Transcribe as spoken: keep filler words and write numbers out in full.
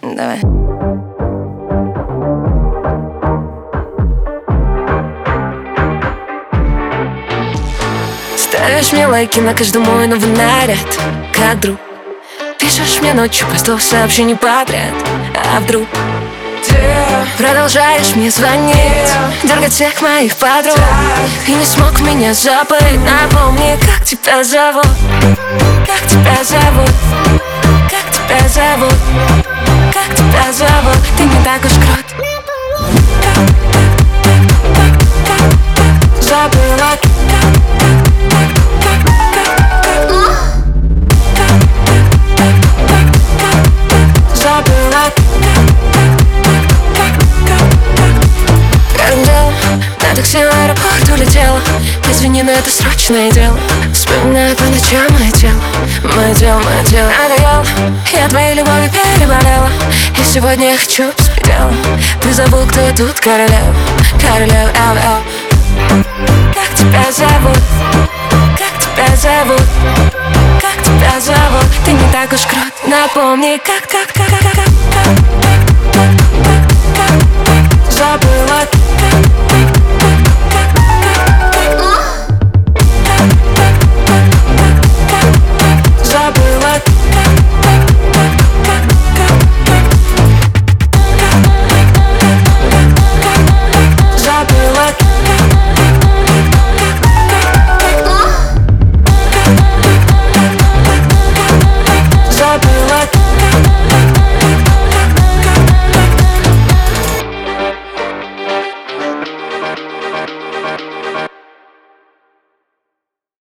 Давай. Ставишь мне лайки на каждый мой новый наряд, как друг. Пишешь мне ночью по сто сообщений подряд. А вдруг ты продолжаешь мне звонить, дергать всех моих подруг, и не смог меня забыть. Напомни, как тебя зовут, как тебя зовут, как тебя зовут, как тебя зовут. Ты не так уж крут. Как, как, как, как, как забыла. На такси в аэропорт улетела. Извини, но это срочное дело. Вспоминаю по ночам мое тело, мое тело, мое тело. Надоело, я твоей любовью переболела, и сегодня я хочу без предела. Ты забыл, кто я тут, королева, королева, эл, эл. Как тебя зовут, как тебя зовут, как тебя зовут. Ты не так уж крут. Напомни, как, как, как, как, как, как, как, как, как, как забыла.